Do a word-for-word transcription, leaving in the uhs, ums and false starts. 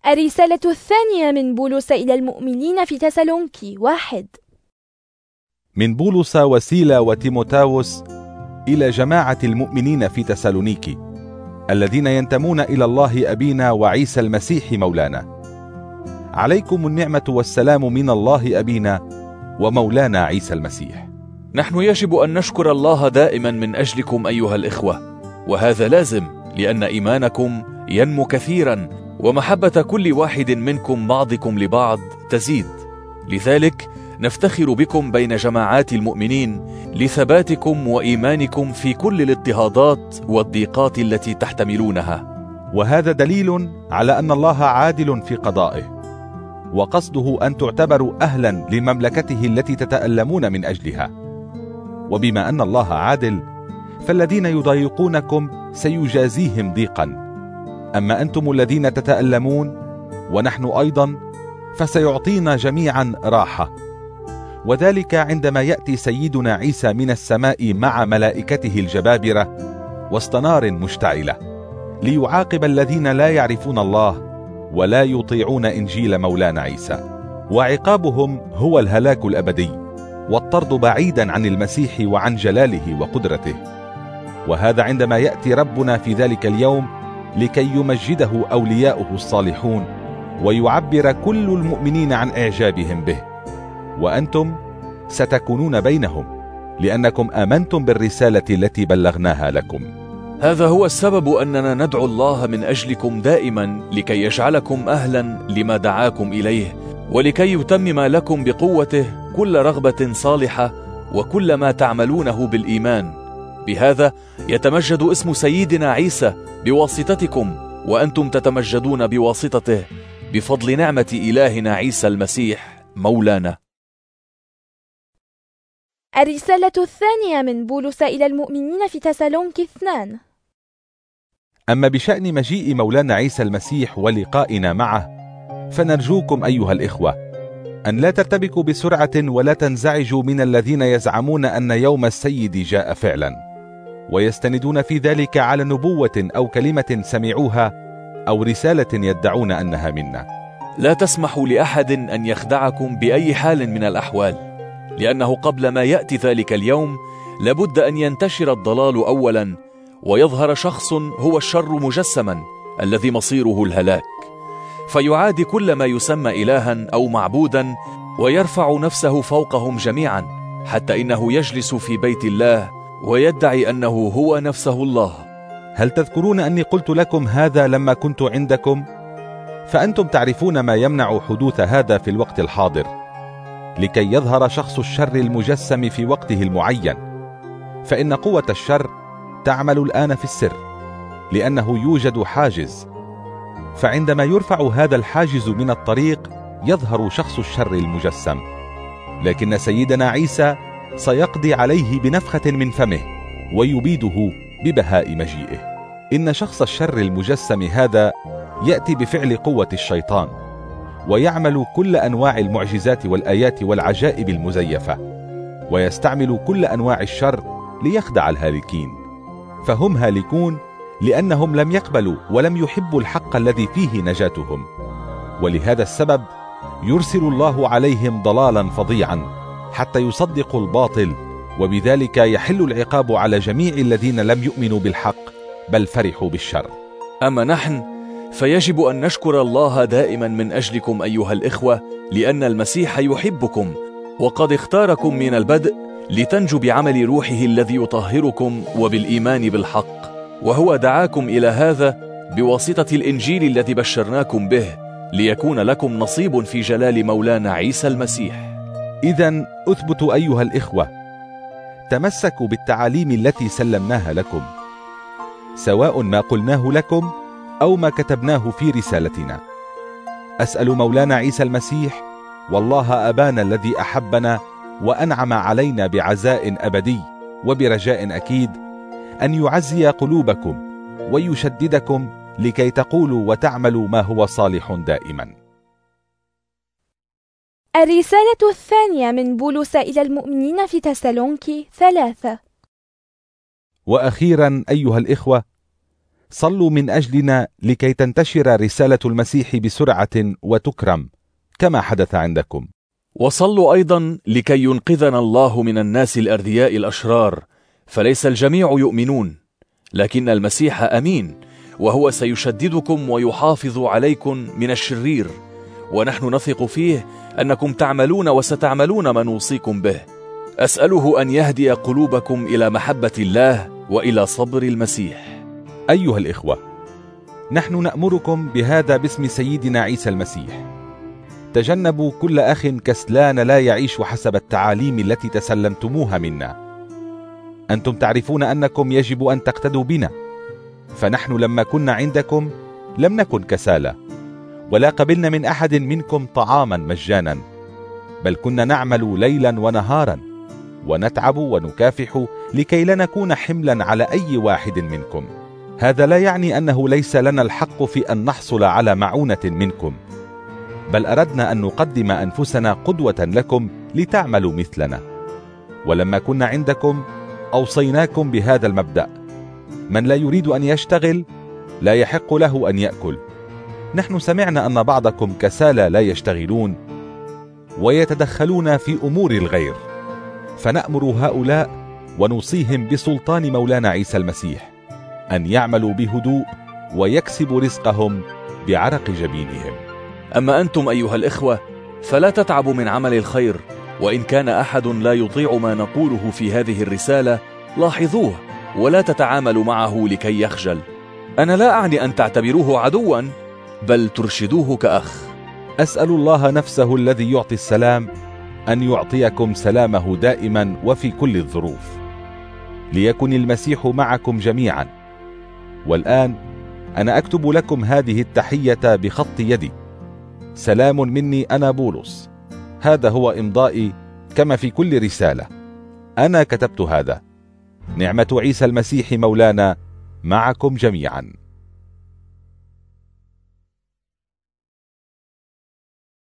الرسالة الثانية من بولس إلى المؤمنين في تسالونكي واحد. من بولس وسيلا وتيموثاوس إلى جماعة المؤمنين في تسالونيكي الذين ينتمون إلى الله أبينا وعيسى المسيح مولانا، عليكم النعمة والسلام من الله أبينا ومولانا عيسى المسيح. نحن يجب أن نشكر الله دائما من أجلكم أيها الإخوة، وهذا لازم لأن إيمانكم ينمو كثيرا، ومحبة كل واحد منكم بعضكم لبعض تزيد. لذلك نفتخر بكم بين جماعات المؤمنين لثباتكم وإيمانكم في كل الاضطهادات والضيقات التي تحتملونها. وهذا دليل على أن الله عادل في قضائه، وقصده أن تعتبروا أهلا لمملكته التي تتألمون من أجلها. وبما أن الله عادل فالذين يضايقونكم سيجازيهم ضيقا، أما أنتم الذين تتألمون ونحن أيضا فسيعطينا جميعا راحة، وذلك عندما يأتي سيدنا عيسى من السماء مع ملائكته الجبابرة وسط نار مشتعلة ليعاقب الذين لا يعرفون الله ولا يطيعون إنجيل مولانا عيسى، وعقابهم هو الهلاك الأبدي والطرد بعيدا عن المسيح وعن جلاله وقدرته. وهذا عندما يأتي ربنا في ذلك اليوم لكي يمجده أولياؤه الصالحون ويعبر كل المؤمنين عن إعجابهم به، وأنتم ستكونون بينهم لأنكم آمنتم بالرسالة التي بلغناها لكم. هذا هو السبب أننا ندعو الله من أجلكم دائما لكي يجعلكم أهلا لما دعاكم إليه، ولكي يتمم لكم بقوته كل رغبة صالحة وكل ما تعملونه بالإيمان. بهذا يتمجد اسم سيدنا عيسى بواسطتكم، وأنتم تتمجدون بواسطته بفضل نعمة إلهنا عيسى المسيح مولانا. الرسالة الثانية من بولس إلى المؤمنين في تسالونكي اثنان. أما بشأن مجيء مولانا عيسى المسيح ولقائنا معه، فنرجوكم أيها الإخوة أن لا ترتبكوا بسرعة ولا تنزعجوا من الذين يزعمون أن يوم السيد جاء فعلا، ويستندون في ذلك على نبوة أو كلمة سمعوها أو رسالة يدعون أنها منا. لا تسمحوا لأحد أن يخدعكم بأي حال من الأحوال، لأنه قبل ما يأتي ذلك اليوم لابد أن ينتشر الضلال أولا، ويظهر شخص هو الشر مجسما الذي مصيره الهلاك، فيعادي كل ما يسمى إلها أو معبودا ويرفع نفسه فوقهم جميعا، حتى إنه يجلس في بيت الله ويدعي أنه هو نفسه الله. هل تذكرون أني قلت لكم هذا لما كنت عندكم؟ فأنتم تعرفون ما يمنع حدوث هذا في الوقت الحاضر، لكي يظهر شخص الشر المجسم في وقته المعين، فإن قوة الشر تعمل الآن في السر، لأنه يوجد حاجز، فعندما يرفع هذا الحاجز من الطريق يظهر شخص الشر المجسم، لكن سيدنا عيسى سيقضي عليه بنفخة من فمه ويبيده ببهاء مجيئه. إن شخص الشر المجسم هذا يأتي بفعل قوة الشيطان، ويعمل كل أنواع المعجزات والآيات والعجائب المزيفة، ويستعمل كل أنواع الشر ليخدع الهالكين، فهم هالكون لأنهم لم يقبلوا ولم يحبوا الحق الذي فيه نجاتهم، ولهذا السبب يرسل الله عليهم ضلالا فظيعا حتى يصدقوا الباطل، وبذلك يحل العقاب على جميع الذين لم يؤمنوا بالحق بل فرحوا بالشر. أما نحن فيجب أن نشكر الله دائما من أجلكم أيها الإخوة، لأن المسيح يحبكم وقد اختاركم من البدء لتنجوا بعمل روحه الذي يطهركم وبالإيمان بالحق، وهو دعاكم إلى هذا بواسطة الإنجيل الذي بشرناكم به، ليكون لكم نصيب في جلال مولانا عيسى المسيح. إذن أثبتوا أيها الإخوة، تمسكوا بالتعاليم التي سلمناها لكم، سواء ما قلناه لكم أو ما كتبناه في رسالتنا. أسأل مولانا عيسى المسيح والله أبانا الذي أحبنا وأنعم علينا بعزاء أبدي وبرجاء أكيد أن يعزي قلوبكم ويشددكم لكي تقولوا وتعملوا ما هو صالح دائما. الرسالة الثانية من بولس إلى المؤمنين في تسالونكي ثلاثة. وأخيرا أيها الإخوة، صلوا من أجلنا لكي تنتشر رسالة المسيح بسرعة وتكرم كما حدث عندكم. وصلوا أيضا لكي ينقذنا الله من الناس الأرذياء الأشرار، فليس الجميع يؤمنون، لكن المسيح أمين، وهو سيشددكم ويحافظ عليكم من الشرير، ونحن نثق فيه أنكم تعملون وستعملون ما نوصيكم به. أسأله أن يهدي قلوبكم إلى محبة الله وإلى صبر المسيح. أيها الإخوة، نحن نأمركم بهذا باسم سيدنا عيسى المسيح: تجنبوا كل أخ كسلان لا يعيش حسب التعاليم التي تسلمتموها منا. أنتم تعرفون أنكم يجب أن تقتدوا بنا، فنحن لما كنا عندكم لم نكن كسالى، ولا قبلنا من أحد منكم طعاما مجانا، بل كنا نعمل ليلا ونهارا ونتعب ونكافح لكي لا نكون حملا على أي واحد منكم. هذا لا يعني أنه ليس لنا الحق في أن نحصل على معونة منكم، بل أردنا أن نقدم أنفسنا قدوة لكم لتعملوا مثلنا. ولما كنا عندكم أوصيناكم بهذا المبدأ: من لا يريد أن يشتغل لا يحق له أن يأكل. نحن سمعنا أن بعضكم كسالى لا يشتغلون ويتدخلون في أمور الغير، فنأمر هؤلاء ونوصيهم بسلطان مولانا عيسى المسيح أن يعملوا بهدوء ويكسبوا رزقهم بعرق جبينهم. أما أنتم أيها الإخوة فلا تتعبوا من عمل الخير، وإن كان أحد لا يطيع ما نقوله في هذه الرسالة لاحظوه ولا تتعاملوا معه لكي يخجل. أنا لا أعني أن تعتبروه عدوا، بل ترشدوه كأخ. أسأل الله نفسه الذي يعطي السلام أن يعطيكم سلامه دائما وفي كل الظروف. ليكن المسيح معكم جميعا. والآن أنا أكتب لكم هذه التحية بخط يدي: سلام مني أنا بولس. هذا هو إمضائي كما في كل رسالة. أنا كتبت هذا. نعمة عيسى المسيح مولانا معكم جميعا.